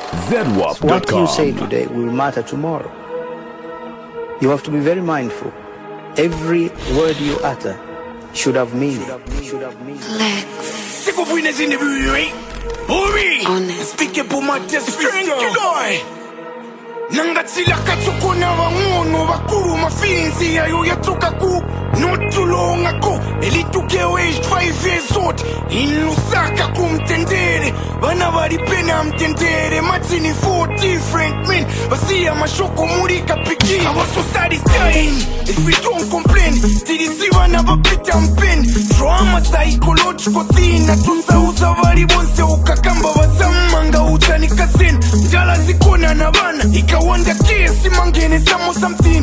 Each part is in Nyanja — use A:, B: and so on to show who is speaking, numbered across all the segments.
A: ZWAP.com.
B: What you say today will matter tomorrow. You have to be very mindful. Every word you utter should have meaning.
C: Sick of winners in the building. Speak pour ma strength. Nangatsila katsukona wangono bakuru mafinzi ayo yatoka ku not too long ago elitukeo aged 5 years old in Lusaka kumtendere bana bari pena mtendere matini 4 different men basia mashoko muri kapiki I was so satisfied if we don't complain TDC bana bapita mpen trauma psychological thing tusauza bari bonse ukakamba basamanga utanikasen njala zikona na bana wonder case mangene something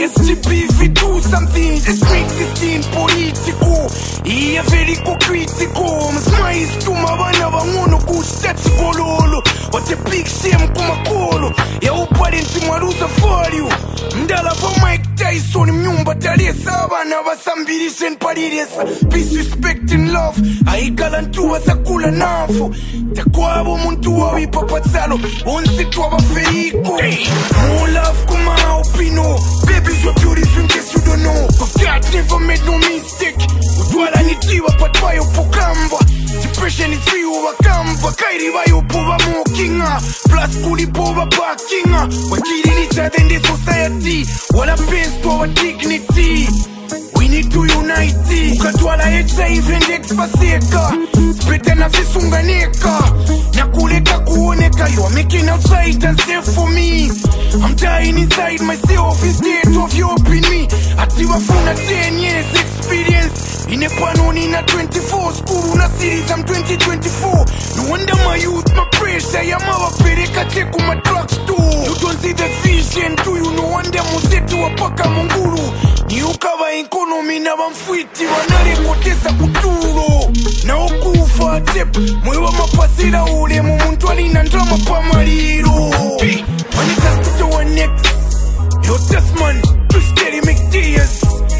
C: SGP we do something let's make this thing political yeah very critical smiles to mabana bangono kustati kololo what a big shame kumakolo ya uparenti mwaruza for you ndala for Mike Tyson mnyumba talesa abana basambirise npariresa peace respect and love aigalantuwa sakula nafu takwabo muntu wa wipapatsalo onse twabaferiko more love, come on, Pino. Babies, you're beautiful in case you don't know. But God never made no mistake. Udwala ni tiwa patwayo pokamba. Depression is free over kamba. Kairi bayo pova mokinga. Plus kuli pova parkinga. We're killing each other in this society. What happens to our dignity? We need to unite. Ukatwala HIV and expaseka. Split na visunganeka. Nakuleka kuoneka. You are making outside and safe for me. I'm dying inside myself instead of you helping me. Atiwa funa 10 years experience. Inepanoni na 24 school na series I'm 2024. No wonder my youth, my pressure. Yamawa pereka teku my drugs too. You don't see the vision, do you? No wonder musetu wapaka munguru. Ni ukava economy na bamfwiti wanare kotesa kuturo. Na okufa tep mwewa mapasira ule mumuntu alina ndrama pamaliro. When it comes to our next, your test man, Twisteri McDears,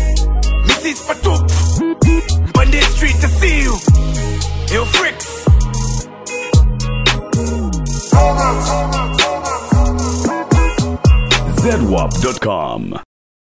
C: Mrs. Patok, Monday Street to see you, your Fricks.
A: ZWAP.com.